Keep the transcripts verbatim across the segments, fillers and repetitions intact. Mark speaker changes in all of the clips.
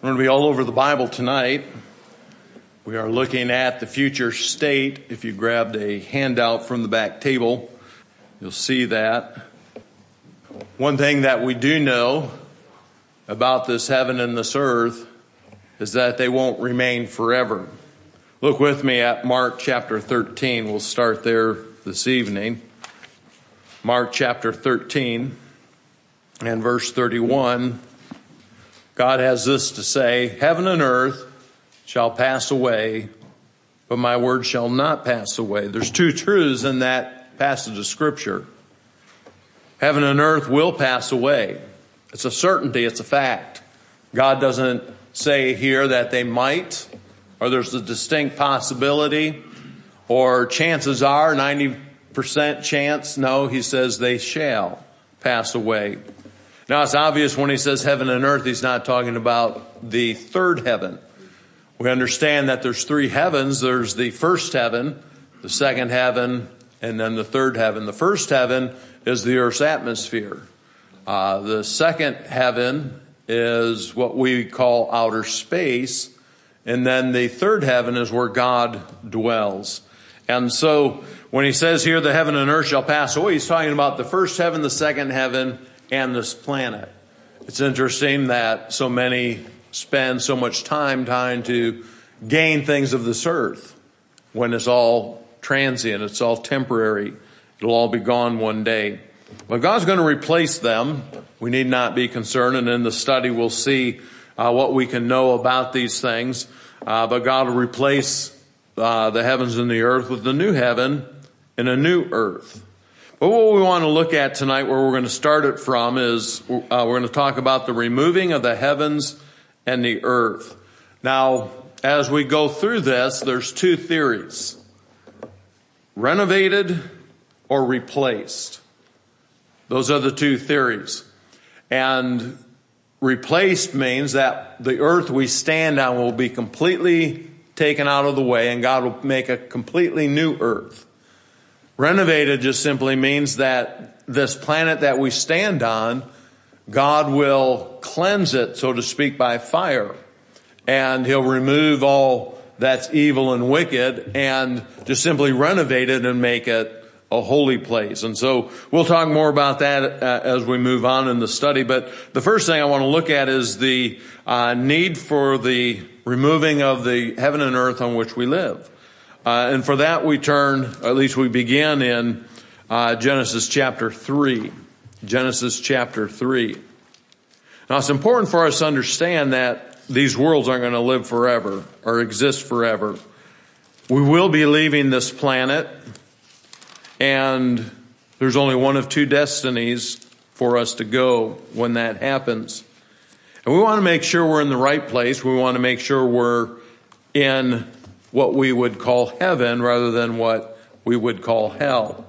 Speaker 1: I'm going to be all over the Bible tonight. We are looking at the future state. If you grabbed a handout from the back table, you'll see that. One thing that we do know about this heaven and this earth is that they won't remain forever. Look with me at Mark chapter thirteen. We'll start there this evening. Mark chapter thirteen and verse thirty-one. God has this to say, "Heaven and earth shall pass away, but my word shall not pass away." There's two truths in that passage of Scripture. Heaven and earth will pass away. It's a certainty. It's a fact. God doesn't say here that they might, or there's a distinct possibility, or chances are, ninety percent chance. No, he says they shall pass away. Now, it's obvious when he says heaven and earth, he's not talking about the third heaven. We understand that there's three heavens. There's the first heaven, the second heaven, and then the third heaven. The first heaven is the earth's atmosphere. Uh, the second heaven is what we call outer space. And then the third heaven is where God dwells. And so when he says here, the heaven and earth shall pass away, he's talking about the first heaven, the second heaven, and this planet. It's interesting that so many spend so much time trying to gain things of this earth when it's all transient, it's all temporary. It'll all be gone one day. But God's going to replace them. We need not be concerned. And in the study, we'll see uh, what we can know about these things. Uh, but God will replace uh, the heavens and the earth with the new heaven and a new earth. But what we want to look at tonight, where we're going to start it from, is uh, we're going to talk about the removing of the heavens and the earth. Now, as we go through this, there's two theories: renovated or replaced. Those are the two theories. And replaced means that the earth we stand on will be completely taken out of the way, and God will make a completely new earth. Renovated just simply means that this planet that we stand on, God will cleanse it, so to speak, by fire. And he'll remove all that's evil and wicked and just simply renovate it and make it a holy place. And so we'll talk more about that uh, as we move on in the study. But the first thing I want to look at is the uh, need for the removing of the heaven and earth on which we live. Uh, and for that we turn, or at least we begin in uh, Genesis chapter three. Genesis chapter three. Now, it's important for us to understand that these worlds aren't going to live forever or exist forever. We will be leaving this planet, and there's only one of two destinies for us to go when that happens. And we want to make sure we're in the right place. We want to make sure we're in what we would call heaven rather than what we would call hell.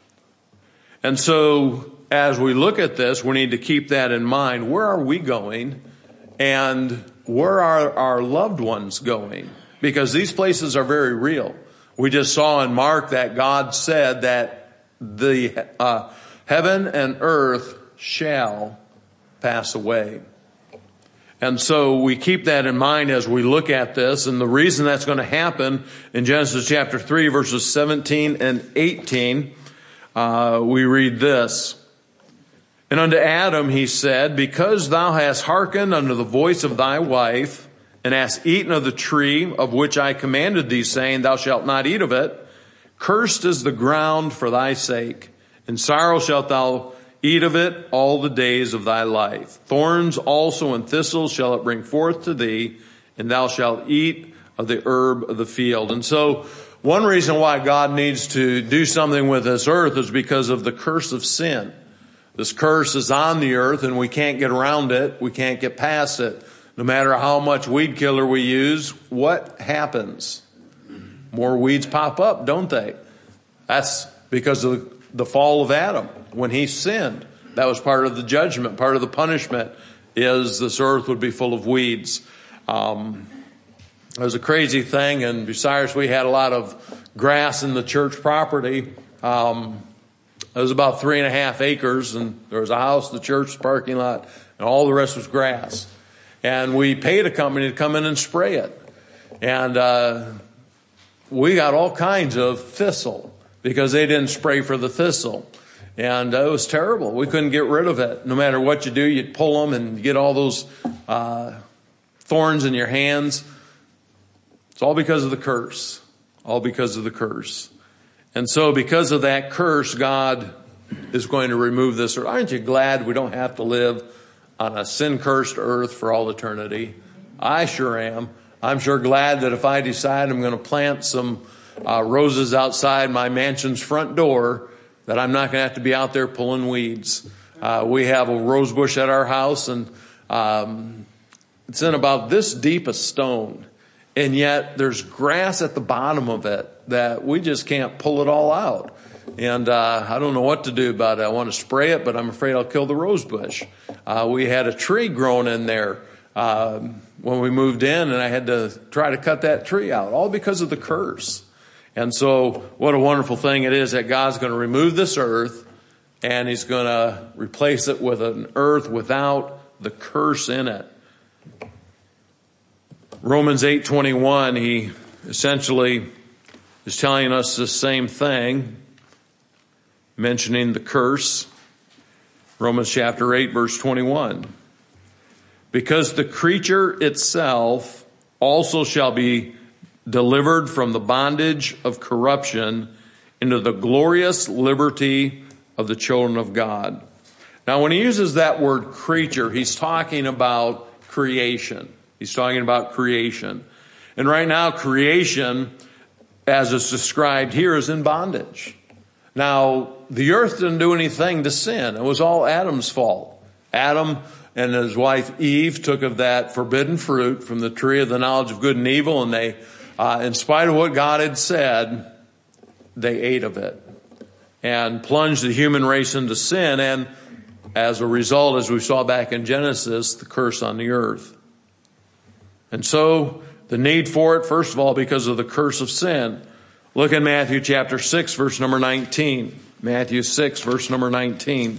Speaker 1: And so as we look at this, we need to keep that in mind. Where are we going, and where are our loved ones going? Because these places are very real. We just saw in Mark that God said that the uh, heaven and earth shall pass away. And so we keep that in mind as we look at this. And the reason that's going to happen in Genesis chapter three, verses seventeen and eighteen, uh, we read this. "And unto Adam he said, Because thou hast hearkened unto the voice of thy wife, and hast eaten of the tree of which I commanded thee, saying, Thou shalt not eat of it, cursed is the ground for thy sake. In sorrow shalt thou eat of it all the days of thy life. Thorns also and thistles shall it bring forth to thee, and thou shalt eat of the herb of the field." And so one reason why God needs to do something with this earth is because of the curse of sin. This curse is on the earth, and we can't get around it. We can't get past it. No matter how much weed killer we use, what happens? More weeds pop up, don't they? That's because of the fall of Adam. When he sinned, that was part of the judgment. Part of the punishment is this earth would be full of weeds. Um, it was a crazy thing. And besides, we had a lot of grass in the church property. Um, it was about three and a half acres, and there was a house, the church, parking lot, and all the rest was grass. And we paid a company to come in and spray it. And uh, we got all kinds of thistle because they didn't spray for the thistle. And uh, it was terrible. We couldn't get rid of it. No matter what you do, you'd pull them and get all those uh, thorns in your hands. It's all because of the curse. All because of the curse. And so because of that curse, God is going to remove this. Aren't you glad we don't have to live on a sin-cursed earth for all eternity? I sure am. I'm sure glad that if I decide I'm going to plant some uh, roses outside my mansion's front door, that I'm not going to have to be out there pulling weeds. Uh, we have a rose bush at our house, and um, it's in about this deep a stone. And yet there's grass at the bottom of it that we just can't pull it all out. And uh, I don't know what to do about it. I want to spray it, but I'm afraid I'll kill the rose bush. Uh, we had a tree grown in there um, when we moved in, and I had to try to cut that tree out, all because of the curse. And so what a wonderful thing it is that God's going to remove this earth, and he's going to replace it with an earth without the curse in it. Romans eight twenty-one, he essentially is telling us the same thing, mentioning the curse. Romans chapter eight, verse twenty-one. Because the creature itself also shall be delivered from the bondage of corruption into the glorious liberty of the children of God. Now, when he uses that word creature, he's talking about creation. He's talking about creation. And right now, creation, as it's described here, is in bondage. Now, the earth didn't do anything to sin. It was all Adam's fault. Adam and his wife Eve took of that forbidden fruit from the tree of the knowledge of good and evil, and they, uh, in spite of what God had said, they ate of it and plunged the human race into sin. And as a result, as we saw back in Genesis, the curse on the earth. And so the need for it, first of all, because of the curse of sin. Look at Matthew chapter six, verse number nineteen. Matthew six, verse number nineteen.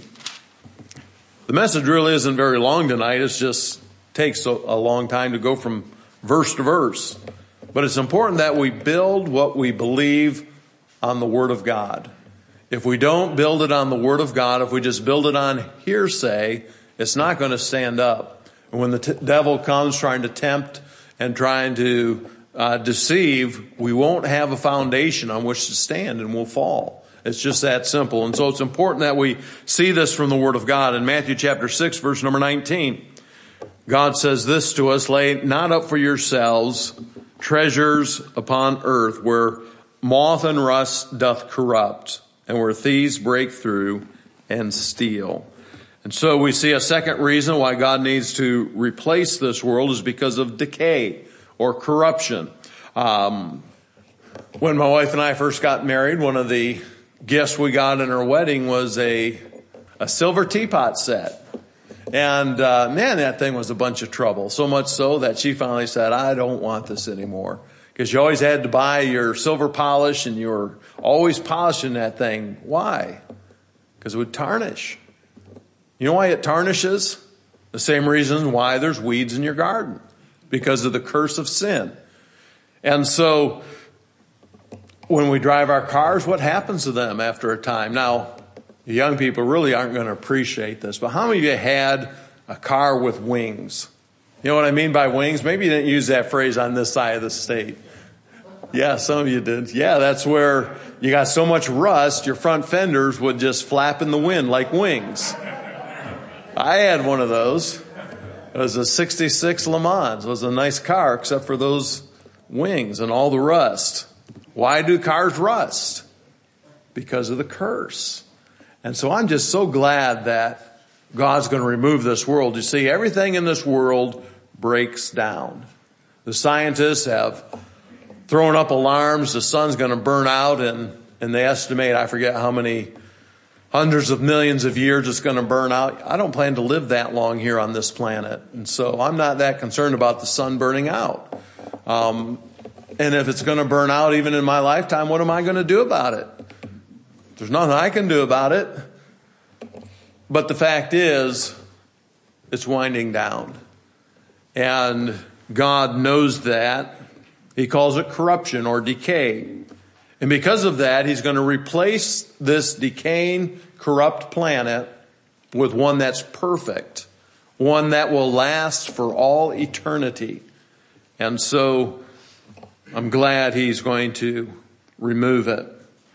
Speaker 1: The message really isn't very long tonight. It just takes a, a long time to go from verse to verse. But it's important that we build what we believe on the Word of God. If we don't build it on the Word of God, if we just build it on hearsay, it's not going to stand up. And when the t- devil comes trying to tempt and trying to uh, deceive, we won't have a foundation on which to stand, and we'll fall. It's just that simple. And so it's important that we see this from the Word of God. In Matthew chapter six, verse number nineteen, God says this to us: lay not up for yourselves treasures upon earth, where moth and rust doth corrupt, and where thieves break through and steal. And so we see a second reason why God needs to replace this world is because of decay or corruption. Um, when my wife and I first got married, one of the gifts we got in our wedding was a a silver teapot set. And uh, man, that thing was a bunch of trouble. So much so that she finally said, I don't want this anymore. Because you always had to buy your silver polish and you were always polishing that thing. Why? Because it would tarnish. You know why it tarnishes? The same reason why there's weeds in your garden. Because of the curse of sin. And so when we drive our cars, what happens to them after a time? Now, the young people really aren't going to appreciate this, but how many of you had a car with wings? You know what I mean by wings? Maybe you didn't use that phrase on this side of the state. Yeah, some of you did. Yeah, that's where you got so much rust, your front fenders would just flap in the wind like wings. I had one of those. It was a sixty-six Le Mans. It was a nice car except for those wings and all the rust. Why do cars rust? Because of the curse. And so I'm just so glad that God's going to remove this world. You see, everything in this world breaks down. The scientists have thrown up alarms. The sun's going to burn out, and, and they estimate, I forget how many hundreds of millions of years it's going to burn out. I don't plan to live that long here on this planet. And so I'm not that concerned about the sun burning out. Um, and if it's going to burn out even in my lifetime, what am I going to do about it? There's nothing I can do about it. But the fact is, it's winding down. And God knows that. He calls it corruption or decay. And because of that, he's going to replace this decaying, corrupt planet with one that's perfect, one that will last for all eternity. And so I'm glad he's going to remove it.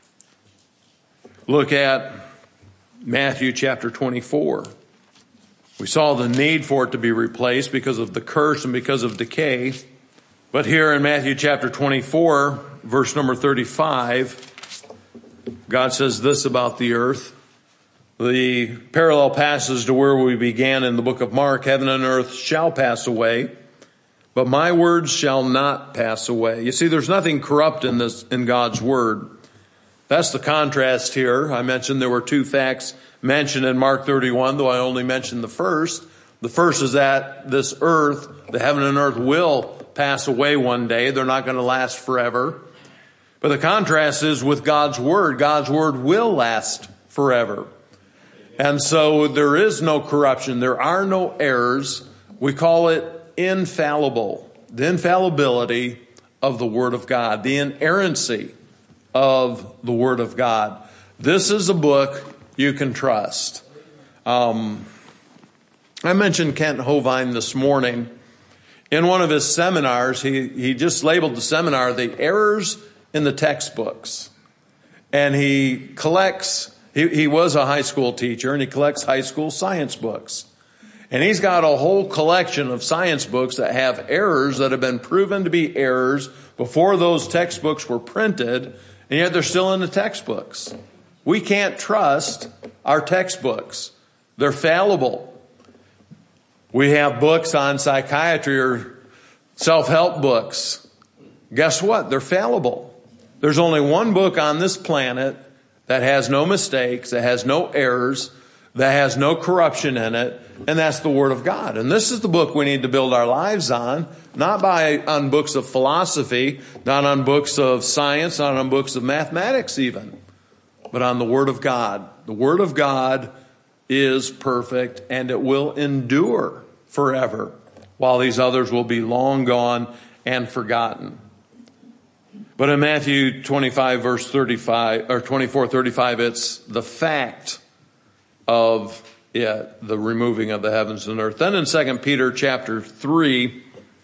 Speaker 1: Look at Matthew chapter twenty-four. We saw the need for it to be replaced because of the curse and because of decay. But here in Matthew chapter twenty-four, verse number thirty-five, God says this about the earth. The parallel passage to where we began in the book of Mark, heaven and earth shall pass away, but my words shall not pass away. You see, there's nothing corrupt in this, in God's word. That's the contrast here. I mentioned there were two facts mentioned in Mark thirty-one, though I only mentioned the first. The first is that this earth, the heaven and earth, will pass away one day. They're not going to last forever. But the contrast is with God's word. God's word will last forever. And so there is no corruption. There are no errors. We call it infallible. The infallibility of the word of God. The inerrancy of the word of God. This is a book you can trust. Um, I mentioned Kent Hovind this morning. In one of his seminars, he, he just labeled the seminar, The Errors in the Textbooks. And he collects, he, he was a high school teacher, and he collects high school science books. And he's got a whole collection of science books that have errors that have been proven to be errors before those textbooks were printed, and yet they're still in the textbooks. We can't trust our textbooks. They're fallible. We have books on psychiatry or self-help books. Guess what? They're fallible. There's only one book on this planet that has no mistakes, that has no errors, that has no corruption in it, and that's the Word of God. And this is the book we need to build our lives on, not by on books of philosophy, not on books of science, not on books of mathematics even, but on the Word of God. The Word of God is perfect, and it will endure forever, while these others will be long gone and forgotten. But in Matthew twenty-five, verse thirty-five, or twenty-four, thirty-five, it's the fact of it, the removing of the heavens and earth. Then in Second Peter chapter three,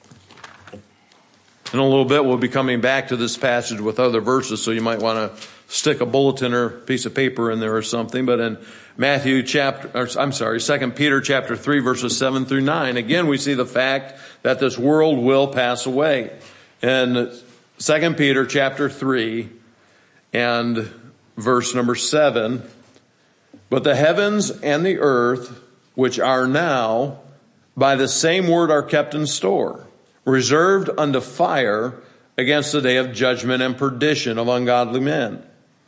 Speaker 1: in a little bit we'll be coming back to this passage with other verses, so you might want to stick a bulletin or piece of paper in there or something. But in Matthew chapter, or I'm sorry, Second Peter chapter three, verses seven through nine, again we see the fact that this world will pass away. In Second Peter chapter three and verse number seven, but the heavens and the earth, which are now, by the same word are kept in store, reserved unto fire against the day of judgment and perdition of ungodly men.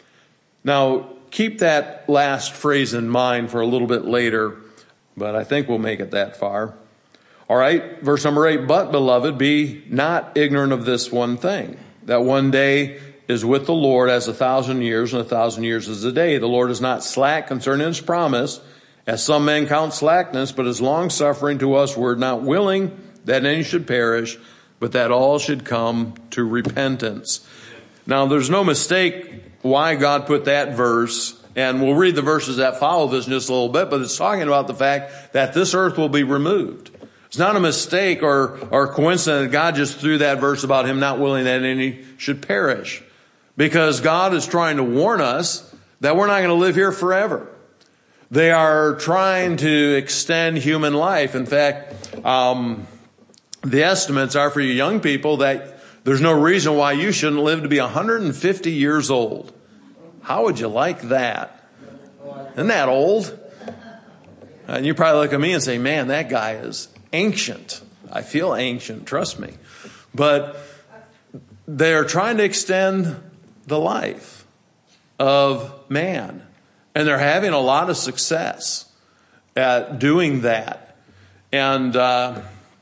Speaker 1: Now, keep that last phrase in mind for a little bit later, but I think we'll make it that far. All right, verse number eight, but beloved, be not ignorant of this one thing, that one day is with the Lord as a thousand years, and a thousand years is a day. The Lord is not slack concerning his promise, as some men count slackness, but is long-suffering to us, word, not willing that any should perish, but that all should come to repentance. Now, there's no mistake why God put that verse, and we'll read the verses that follow this in just a little bit, but it's talking about the fact that this earth will be removed. It's not a mistake or, or coincidence that God just threw that verse about him not willing that any should perish. Because God is trying to warn us that we're not going to live here forever. They are trying to extend human life. In fact, um, the estimates are for you young people that there's no reason why you shouldn't live to be one hundred fifty years old. How would you like that? Isn't that old? And you probably look at me and say, man, that guy is ancient. I feel ancient, trust me. But they're trying to extend the life of man. And they're having a lot of success at doing that. And uh,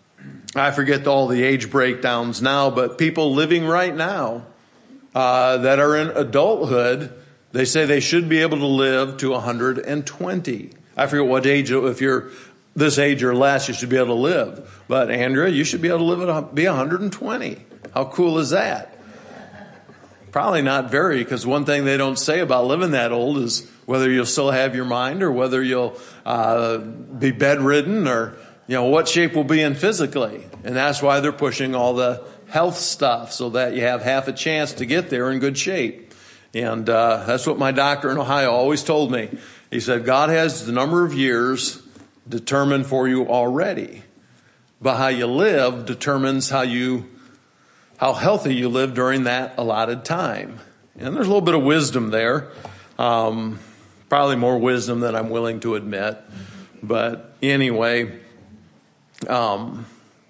Speaker 1: I forget all the age breakdowns now, but people living right now uh, that are in adulthood, they say they should be able to live to one hundred twenty. I forget what age, if you're this age or less, you should be able to live. But Andrea, you should be able to live at be one hundred twenty. How cool is that? Probably not very, because one thing they don't say about living that old is whether you'll still have your mind or whether you'll uh, be bedridden or, you know, what shape we'll be in physically. And that's why they're pushing all the health stuff so that you have half a chance to get there in good shape. And uh, that's what my doctor in Ohio always told me. He said, God has the number of years determined for you already, but how you live determines how you how healthy you live during that allotted time. And there's a little bit of wisdom there. Um, probably more wisdom than I'm willing to admit. But anyway, um,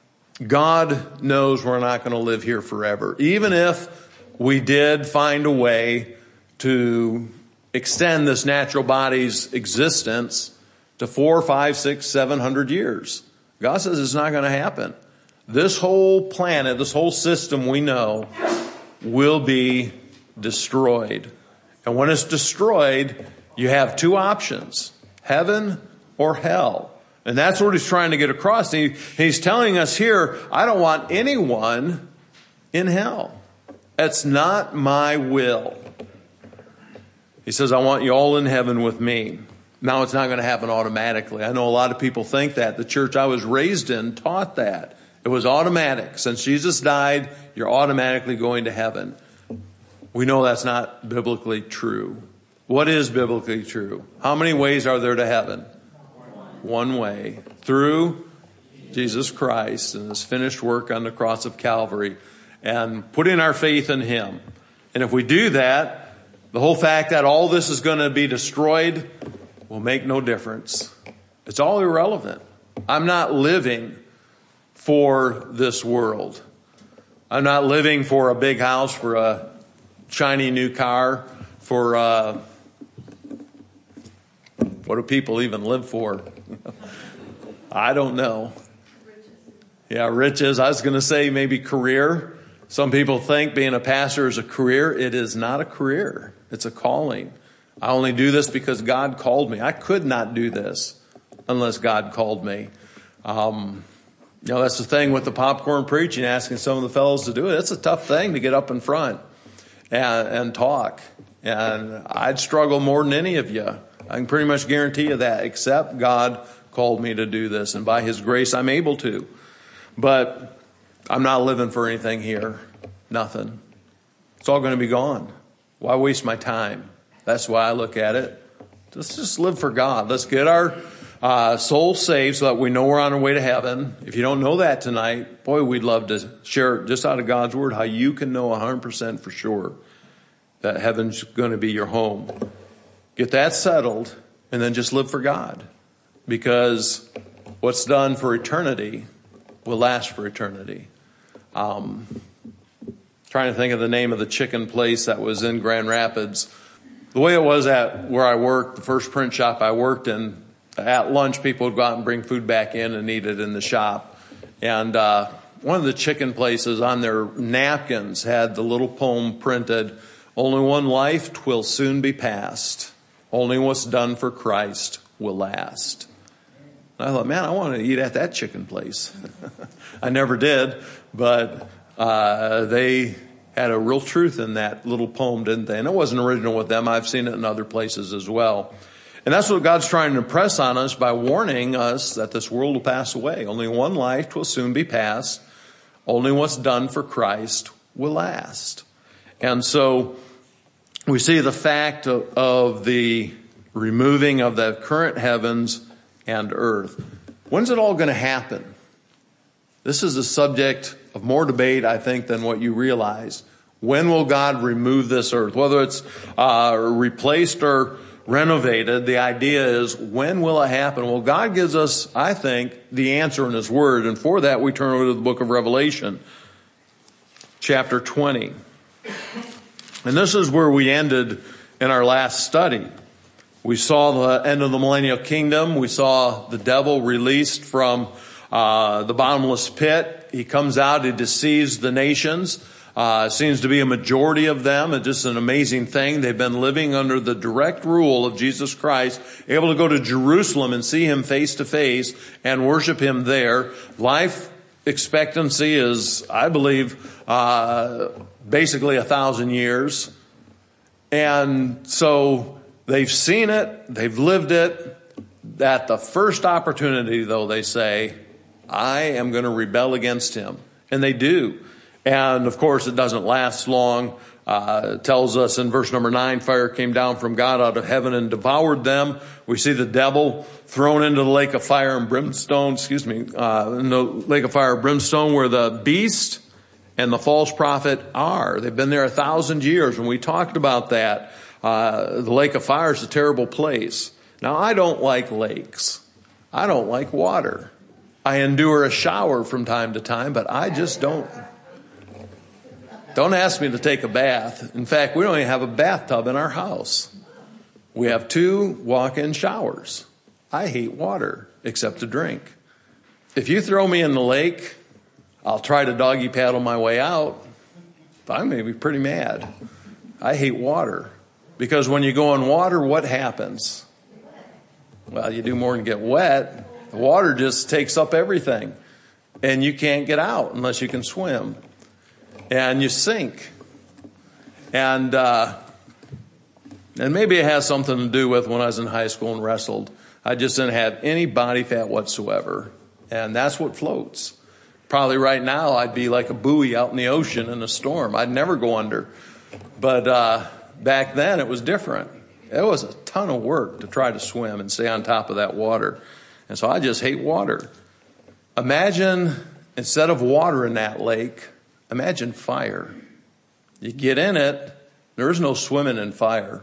Speaker 1: God knows we're not going to live here forever. Even if we did find a way to extend this natural body's existence to four, five, six, seven hundred years. God says it's not going to happen. This whole planet, this whole system we know will be destroyed. And when it's destroyed, you have two options, heaven or hell. And that's what he's trying to get across. He, he's telling us here, I don't want anyone in hell. That's not my will. He says, I want you all in heaven with me. Now, it's not going to happen automatically. I know a lot of people think that. The church I was raised in taught that. It was automatic. Since Jesus died, you're automatically going to heaven. We know that's not biblically true. What is biblically true? How many ways are there to heaven? One way. Through Jesus Christ and his finished work on the cross of Calvary and putting our faith in him. And if we do that, the whole fact that all this is going to be destroyed will make no difference. It's all irrelevant. I'm not living for this world. I'm not living for a big house, for a shiny new car, for uh, what do people even live for? I don't know. Yeah, riches. I was going to say maybe career. Some people think being a pastor is a career. It is not a career. It's a calling. I only do this because God called me. I could not do this unless God called me. Um, you know, that's the thing with the popcorn preaching, asking some of the fellows to do it. It's a tough thing to get up in front and, and talk. And I'd struggle more than any of you. I can pretty much guarantee you that, except God called me to do this. And by his grace, I'm able to. But I'm not living for anything here. Nothing. It's all going to be gone. Why waste my time? That's why I look at it. Let's just live for God. Let's get our uh, soul saved so that we know we're on our way to heaven. If you don't know that tonight, boy, we'd love to share just out of God's word how you can know one hundred percent for sure that heaven's going to be your home. Get that settled and then just live for God. Because what's done for eternity will last for eternity. Um, trying to think of the name of the chicken place that was in Grand Rapids. The way it was at where I worked, the first print shop I worked in, at lunch people would go out and bring food back in and eat it in the shop. And uh, one of the chicken places on their napkins had the little poem printed, "Only one life, 'twill soon be past. Only what's done for Christ will last." And I thought, man, I want to eat at that chicken place. I never did, but uh, they had a real truth in that little poem, didn't they? And it wasn't original with them. I've seen it in other places as well. And that's what God's trying to impress on us by warning us that this world will pass away. Only one life will soon be past. Only what's done for Christ will last. And so we see the fact of, of the removing of the current heavens and earth. When's it all going to happen? This is a subject of more debate, I think, than what you realize. When will God remove this earth? Whether it's uh, replaced or renovated, the idea is, when will it happen? Well, God gives us, I think, the answer in his word. And for that, we turn over to the book of Revelation, chapter twenty. And this is where we ended in our last study. We saw the end of the millennial kingdom. We saw the devil released from uh, the bottomless pit. He comes out, he deceives the nations. Uh, seems to be a majority of them. It's just an amazing thing. They've been living under the direct rule of Jesus Christ, able to go to Jerusalem and see him face to face and worship him there. Life expectancy is, I believe, uh, basically a thousand years. And so they've seen it, they've lived it. At the first opportunity, though, they say, I am going to rebel against him. And they do. And of course, it doesn't last long. Uh, it tells us in verse number nine, fire came down from God out of heaven and devoured them. We see the devil thrown into the lake of fire and brimstone, excuse me, uh, in the lake of fire and brimstone where the beast and the false prophet are. They've been there a thousand years, and we talked about that. Uh, the lake of fire is a terrible place. Now, I don't like lakes. I don't like water. I endure a shower from time to time, but I just don't. Don't ask me to take a bath. In fact, we don't even have a bathtub in our house. We have two walk-in showers. I hate water, except to drink. If you throw me in the lake, I'll try to doggy paddle my way out, but I'm going to be pretty mad. I hate water. Because when you go in water, what happens? Well, you do more than get wet. The water just takes up everything. And you can't get out unless you can swim. And you sink. And uh, and maybe it has something to do with when I was in high school and wrestled. I just didn't have any body fat whatsoever. And that's what floats. Probably right now I'd be like a buoy out in the ocean in a storm. I'd never go under. But uh, back then it was different. It was a ton of work to try to swim and stay on top of that water. And so I just hate water. Imagine, instead of water in that lake, imagine fire. You get in it, there is no swimming in fire.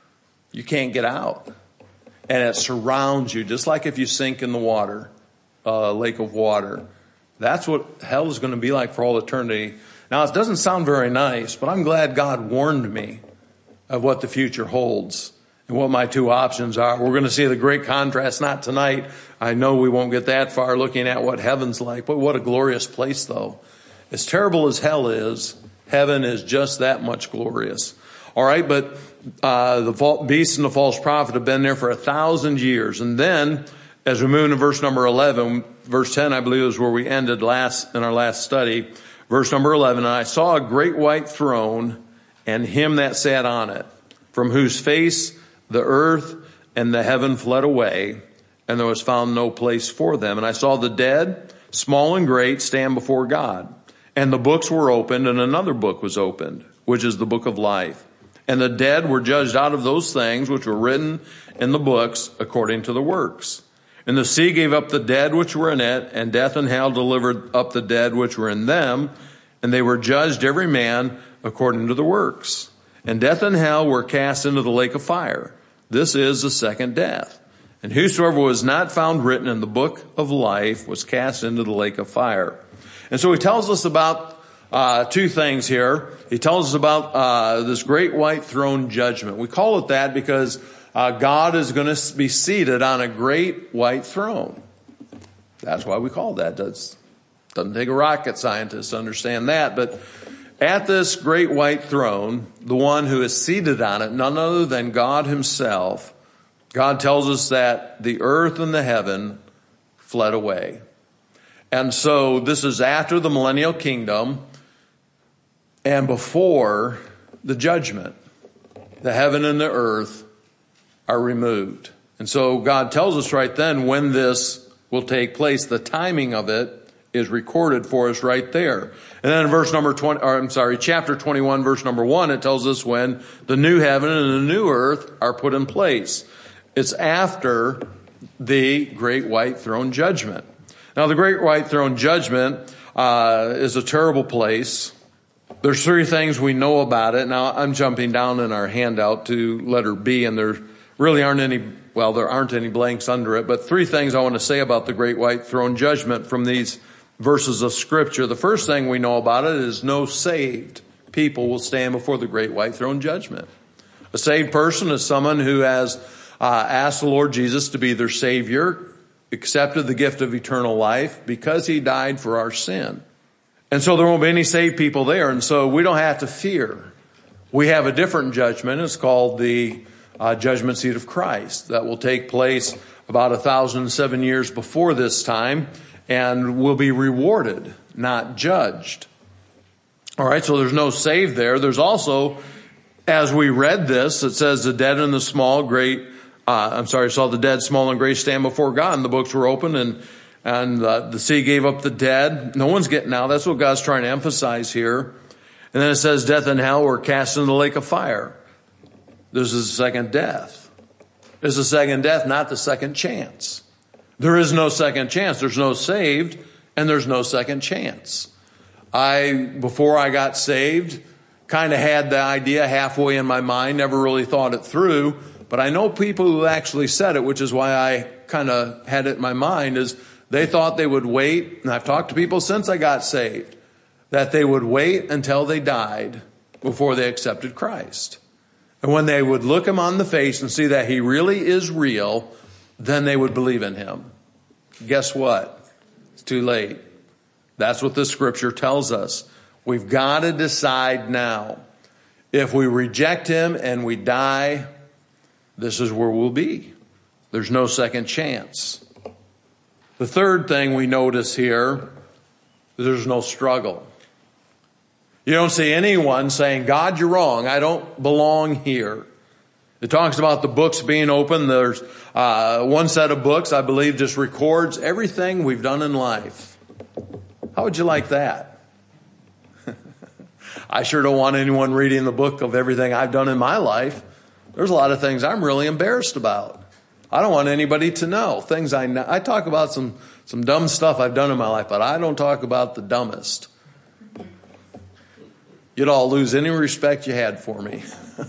Speaker 1: You can't get out. And it surrounds you, just like if you sink in the water, a uh, lake of water. That's what hell is going to be like for all eternity. Now, it doesn't sound very nice, but I'm glad God warned me of what the future holds and what my two options are. We're going to see the great contrast, not tonight. I know we won't get that far looking at what heaven's like, but what a glorious place, though. As terrible as hell is, heaven is just that much glorious. All right, but uh, the beast and the false prophet have been there for a thousand years. And then, as we move into verse number eleven, verse ten, I believe, is where we ended last in our last study. Verse number eleven, and I saw a great white throne and him that sat on it, from whose face the earth and the heaven fled away, and there was found no place for them. And I saw the dead, small and great, stand before God. And the books were opened, and another book was opened, which is the book of life. And the dead were judged out of those things which were written in the books according to the works. And the sea gave up the dead which were in it, and death and hell delivered up the dead which were in them, and they were judged every man according to the works. And death and hell were cast into the lake of fire. This is the second death. And whosoever was not found written in the book of life was cast into the lake of fire. And so he tells us about uh two things here. He tells us about uh this great white throne judgment. We call it that because uh God is going to be seated on a great white throne. That's why we call it that. That's, doesn't take a rocket scientist to understand that, but at this great white throne, the one who is seated on it, none other than God himself, God tells us that the earth and the heaven fled away. And so this is after the millennial kingdom and before the judgment. The heaven and the earth are removed. And so God tells us right then when this will take place. The timing of it is recorded for us right there. And then in verse number twenty, or I'm sorry, chapter twenty-one, verse number one, it tells us when the new heaven and the new earth are put in place. It's after the great white throne judgment. Now, the great white throne judgment uh, is a terrible place. There's three things we know about it. Now, I'm jumping down in our handout to letter B, and there really aren't any, well, there aren't any blanks under it, but three things I want to say about the great white throne judgment from these verses of Scripture. The first thing we know about it is no saved people will stand before the great white throne judgment. A saved person is someone who has uh, asked the Lord Jesus to be their Savior, accepted the gift of eternal life because he died for our sin. And so there won't be any saved people there. And so we don't have to fear. We have a different judgment. It's called the uh, judgment seat of Christ that will take place about a thousand seven years before this time and will be rewarded, not judged. All right, so there's no saved there. There's also, as we read this, it says the dead and the small, great, uh, I'm sorry, saw the dead, small and great stand before God, and the books were open, and and uh, the sea gave up the dead. No one's getting out. That's what God's trying to emphasize here. And then it says death and hell were cast into the lake of fire. This is the second death. This is the second death, not the second chance. There is no second chance. There's no saved, and there's no second chance. I, before I got saved, kind of had the idea halfway in my mind, never really thought it through. But I know people who actually said it, which is why I kind of had it in my mind, is they thought they would wait, and I've talked to people since I got saved, that they would wait until they died before they accepted Christ. And when they would look him on the face and see that he really is real, then they would believe in him. Guess what? It's too late. That's what the scripture tells us. We've got to decide now. If we reject him and we die, this is where we'll be. There's no second chance. The third thing we notice here, there's no struggle. You don't see anyone saying, God, you're wrong. I don't belong here. It talks about the books being open. There's uh, one set of books, I believe, just records everything we've done in life. How would you like that? I sure don't want anyone reading the book of everything I've done in my life. There's a lot of things I'm really embarrassed about. I don't want anybody to know things I know. I talk about some, some dumb stuff I've done in my life, but I don't talk about the dumbest. You'd all lose any respect you had for me.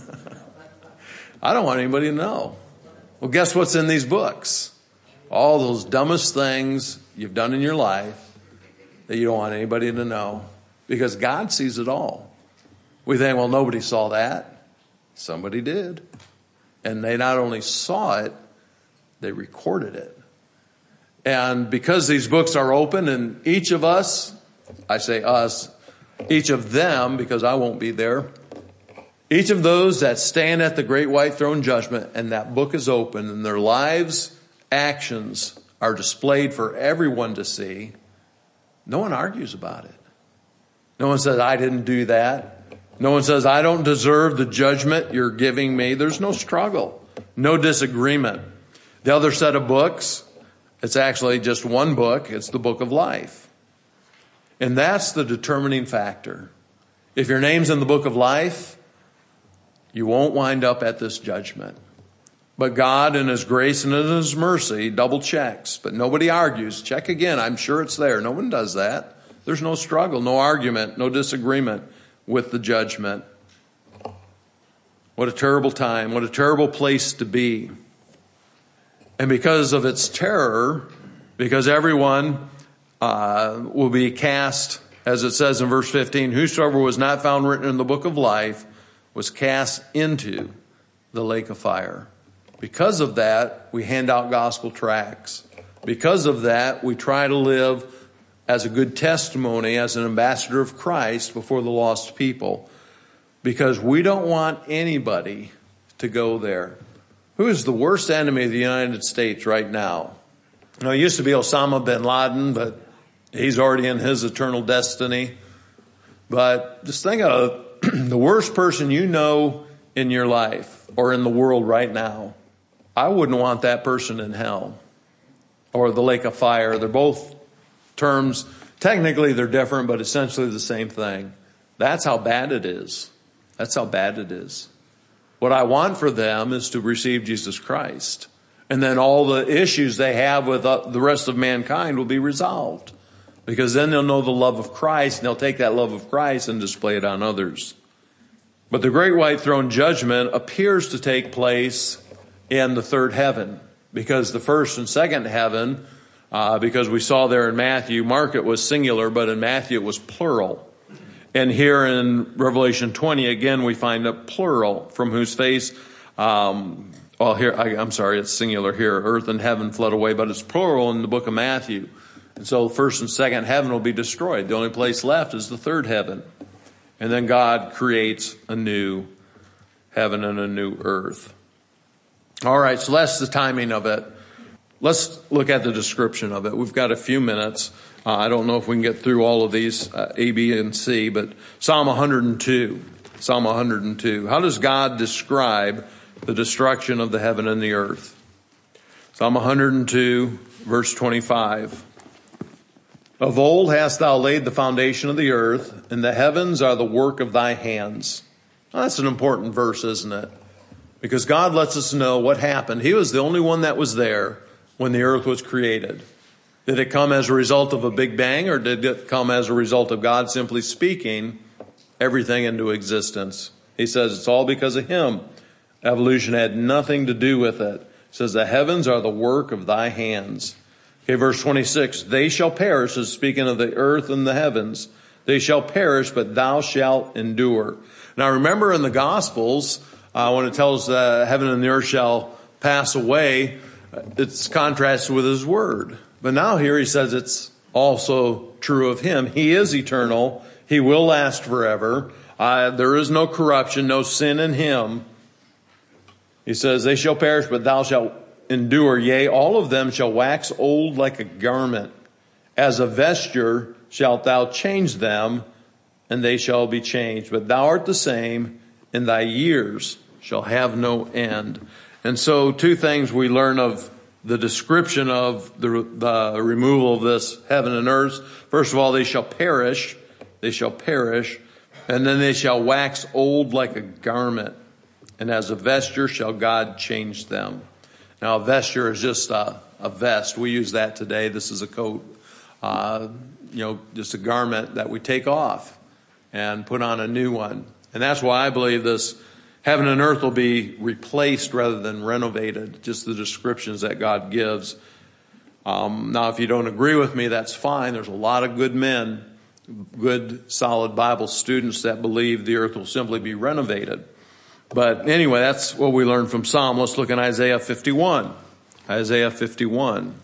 Speaker 1: I don't want anybody to know. Well, guess what's in these books? All those dumbest things you've done in your life that you don't want anybody to know, because God sees it all. We think, well, nobody saw that. Somebody did. And they not only saw it, they recorded it. And because these books are open, and each of us, I say us, each of them, because I won't be there, each of those that stand at the great white throne judgment, and that book is open, and their lives, actions are displayed for everyone to see, no one argues about it. No one says, I didn't do that. No one says, I don't deserve the judgment you're giving me. There's no struggle, no disagreement. The other set of books, it's actually just one book. It's the book of life. And that's the determining factor. If your name's in the book of life, you won't wind up at this judgment. But God in his grace and in his mercy double checks. But nobody argues. Check again. I'm sure it's there. No one does that. There's no struggle, no argument, no disagreement with the judgment. What a terrible time. What a terrible place to be. And because of its terror, because everyone uh, will be cast, as it says in verse fifteen, whosoever was not found written in the book of life was cast into the lake of fire. Because of that, we hand out gospel tracts. Because of that, we try to live as a good testimony, as an ambassador of Christ before the lost people. Because we don't want anybody to go there. Who is the worst enemy of the United States right now? You know, it used to be Osama bin Laden, but he's already in his eternal destiny. But just think of the worst person you know in your life or in the world right now. I wouldn't want that person in hell or the lake of fire. They're both terms. Technically, they're different, but essentially the same thing. That's how bad it is. That's how bad it is. What I want for them is to receive Jesus Christ. And then all the issues they have with the rest of mankind will be resolved. Because then they'll know the love of Christ, and they'll take that love of Christ and display it on others. But the great white throne judgment appears to take place in the third heaven. Because the first and second heaven, uh, because we saw there in Matthew, Mark it was singular, but in Matthew it was plural. And here in Revelation twenty, again, we find a plural, from whose face, um, well, here, I, I'm sorry, it's singular here. Earth and heaven fled away, but it's plural in the book of Matthew. And so first and second heaven will be destroyed. The only place left is the third heaven. And then God creates a new heaven and a new earth. All right, so that's the timing of it. Let's look at the description of it. We've got a few minutes. Uh, I don't know if we can get through all of these, uh, A, B, and C, but Psalm one hundred two. Psalm one hundred two. How does God describe the destruction of the heaven and the earth? Psalm one hundred two, verse twenty-five. Of old hast thou laid the foundation of the earth, and the heavens are the work of thy hands. Well, that's an important verse, isn't it? Because God lets us know what happened. He was the only one that was there when the earth was created. Did it come as a result of a big bang, or did it come as a result of God simply speaking everything into existence? He says it's all because of him. Evolution had nothing to do with it. It says the heavens are the work of thy hands. Okay, verse twenty-six, they shall perish, is speaking of the earth and the heavens. They shall perish, but thou shalt endure. Now remember in the Gospels, uh, when it tells uh, heaven and the earth shall pass away, it's contrasted with his word. But now here he says it's also true of him. He is eternal. He will last forever. Uh, there is no corruption, no sin in him. He says, they shall perish, but thou shalt endure. Yea, all of them shall wax old like a garment. As a vesture shalt thou change them, and they shall be changed. But thou art the same, and thy years shall have no end. And so two things we learn of the description of the, the removal of this heaven and earth. First of all, they shall perish. They shall perish. And then they shall wax old like a garment. And as a vesture shall God change them. Now, a vesture is just a, a vest. We use that today. This is a coat, uh, you know, just a garment that we take off and put on a new one. And that's why I believe this heaven and earth will be replaced rather than renovated, just the descriptions that God gives. Um, now, if you don't agree with me, that's fine. There's a lot of good men, good, solid Bible students that believe the earth will simply be renovated. But anyway, that's what we learned from Psalm. Let's look at Isaiah fifty-one. Isaiah fifty-one.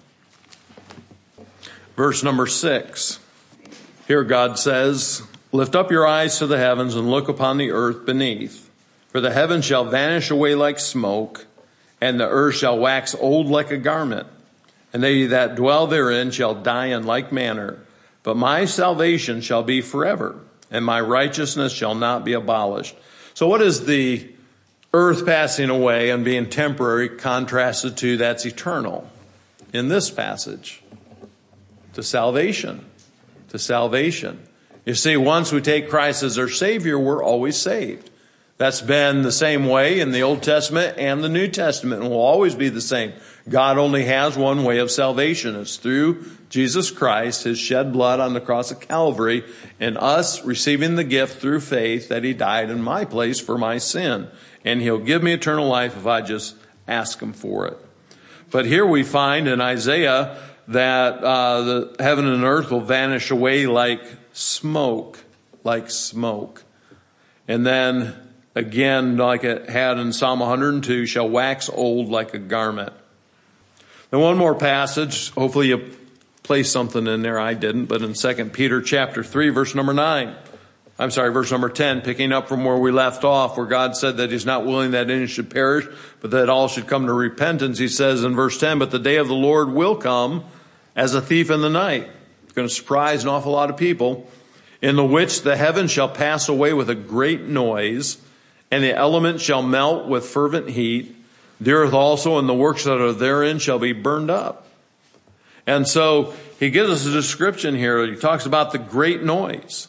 Speaker 1: Verse number six. Here God says, lift up your eyes to the heavens and look upon the earth beneath. For the heavens shall vanish away like smoke, and the earth shall wax old like a garment. And they that dwell therein shall die in like manner. But my salvation shall be forever, and my righteousness shall not be abolished. So what is the earth passing away and being temporary contrasted to that's eternal in this passage? To salvation. To salvation. You see, once we take Christ as our Savior, we're always saved. That's been the same way in the Old Testament and the New Testament, and will always be the same. God only has one way of salvation. It's through Jesus Christ, his shed blood on the cross of Calvary, and us receiving the gift through faith that he died in my place for my sin. And he'll give me eternal life if I just ask him for it. But here we find in Isaiah that uh, the heaven and earth will vanish away like smoke, like smoke. And then again, like it had in Psalm one hundred two, shall wax old like a garment. Then one more passage. Hopefully you placed something in there. I didn't, but in Second Peter chapter three, verse number nine. I'm sorry, verse number ten, picking up from where we left off, where God said that he's not willing that any should perish, but that all should come to repentance. He says in verse ten, but the day of the Lord will come as a thief in the night. It's going to surprise an awful lot of people. In the which the heavens shall pass away with a great noise, and the elements shall melt with fervent heat. The earth also and the works that are therein shall be burned up. And so he gives us a description here. He talks about the great noise.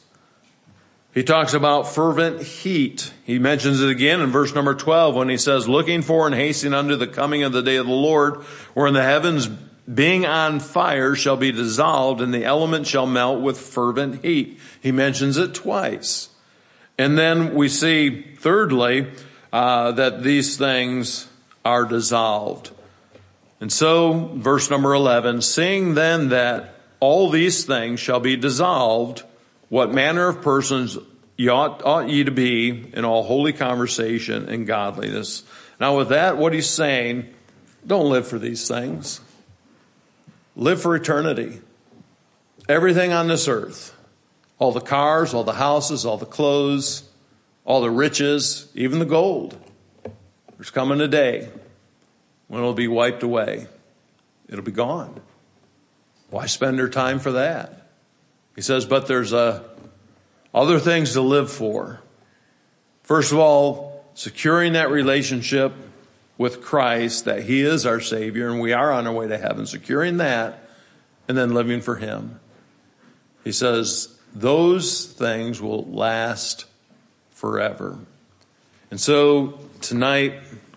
Speaker 1: He talks about fervent heat. He mentions it again in verse number twelve when he says, looking for and hastening unto the coming of the day of the Lord, wherein the heavens being on fire shall be dissolved, and the elements shall melt with fervent heat. He mentions it twice. And then we see, thirdly, uh, that these things are dissolved. And so, verse number eleven, seeing then that all these things shall be dissolved, what manner of persons ye ought, ought ye to be in all holy conversation and godliness. Now with that, what he's saying, don't live for these things. Live for eternity. everything on this earth, all the cars, all the houses, all the clothes, all the riches, even the gold, there's coming a day when it'll be wiped away. It'll be gone. Why spend their time for that? He says, but there's uh, other things to live for. First of all, securing that relationship with Christ, that he is our Savior and we are on our way to heaven, securing that, and then living for him. He says, those things will last forever. And so tonight,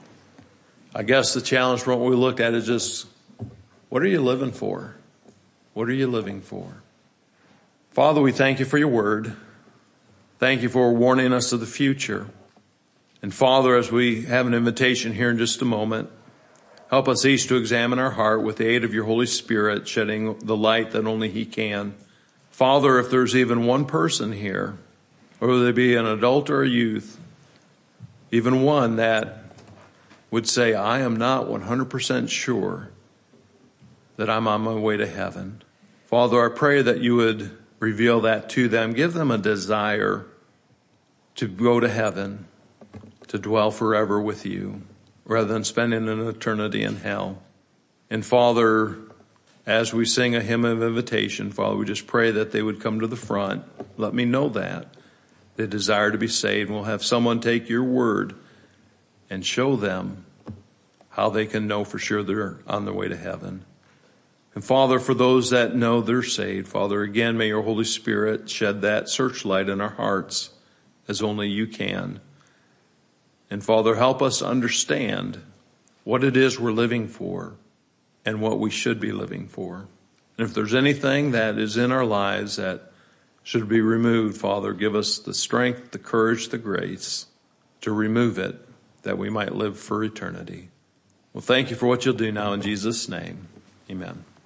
Speaker 1: I guess the challenge from what we looked at is just, what are you living for? What are you living for? Father, we thank you for your word. Thank you for warning us of the future. And Father, as we have an invitation here in just a moment, help us each to examine our heart with the aid of your Holy Spirit, shedding the light that only he can. Father, if there's even one person here, whether they be an adult or a youth, even one that would say, I am not one hundred percent sure that I'm on my way to heaven. Father, I pray that you would reveal that to them. Give them a desire to go to heaven, to dwell forever with you, rather than spending an eternity in hell. And Father, as we sing a hymn of invitation, Father, we just pray that they would come to the front. Let me know that they desire to be saved. And we'll have someone take your word and show them how they can know for sure they're on their way to heaven. And Father, for those that know they're saved, Father, again, may your Holy Spirit shed that searchlight in our hearts as only you can. And Father, help us understand what it is we're living for and what we should be living for. And if there's anything that is in our lives that should be removed, Father, give us the strength, the courage, the grace to remove it, that we might live for eternity. Well, thank you for what you'll do now in Jesus' name. Amen.